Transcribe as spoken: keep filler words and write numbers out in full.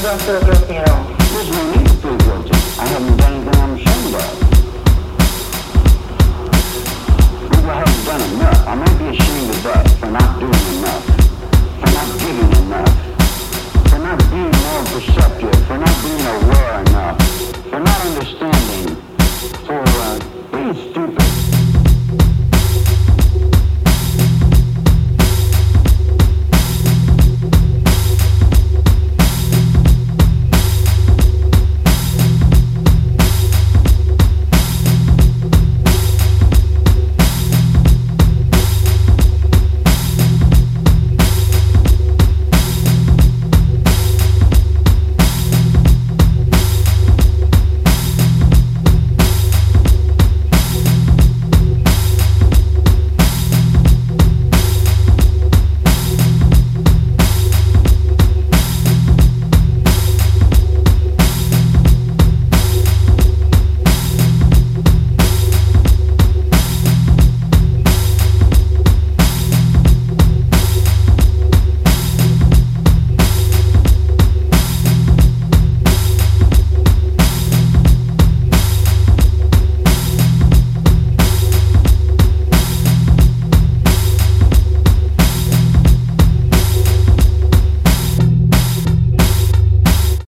don't feel guilty at all. There's no need to feel guilty. I haven't done anything I'm ashamed of. Maybe I haven't done enough. I might be ashamed of that for not doing enough, for not giving enough, for not being more perceptive, for not being aware enough, for not understanding, for uh, being stupid.